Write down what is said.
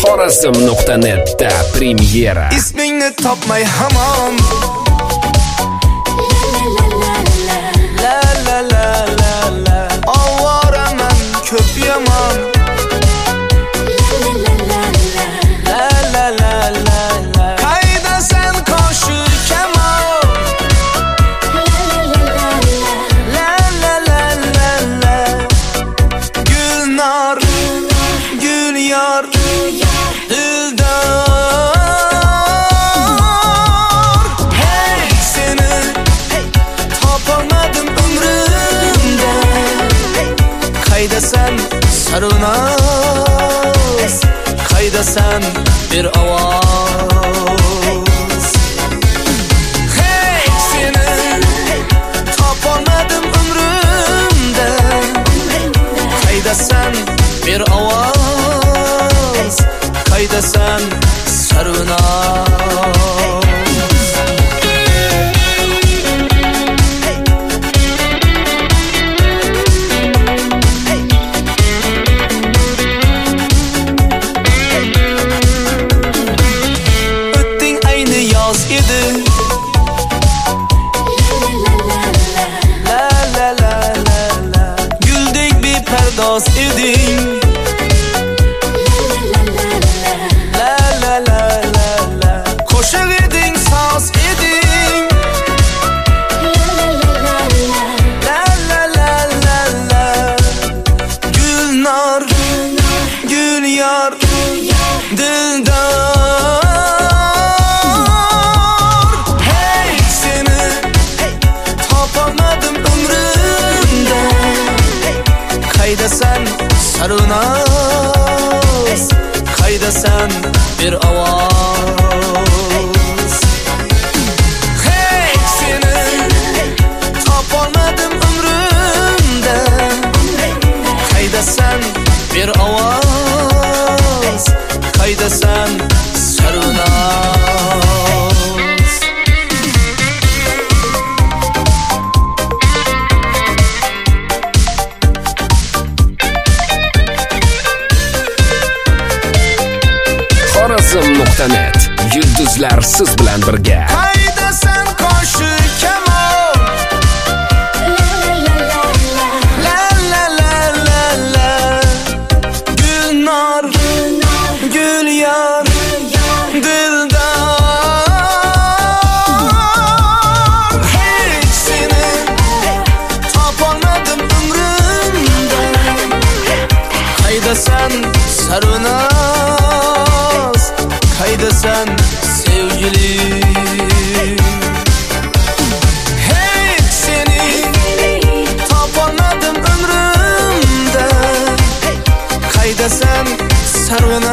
Xorazm.net'da premyera. İsmingni topmay hamon. La la la la la. Ovoraman ko'p yomon. La la la la la. Qaydasan qo'shir kamon. La la la la la. Gulnor, Gulyor, Dildor. Hey seni topolmadim umrimda. Qaydasan sarunaz, qaydasan bir ovoz. Hey seni topolmadim umrimda. Qaydasan bir ovoz, qaydasan sarunaz. O'tding ayni yoz edi. La la la la la. Guldek bepardoz eding. La la la la la. Qo'shiq eding, soz eding. La la la la la. Gulnor, Gulyor, Dildor. Hey seni topolmadim umrimda. Qaydasan sarunaz, qaydasan bir ovoz. Hey seni topolmadim umrimda. Qaydasan bir ovoz, qaydasan sarunaz. Xorazm.net yulduzlar siz bilan birga. Qaydasan qo'shir kamon. La la la la la. Gulnor, Gulyor, Dildor. Hey seni topolmadim umrimda. Qaydasan sarunaz, qaydasan sevgilim. Hey seni topolmadim umrimda. Qaydasan sarunaz.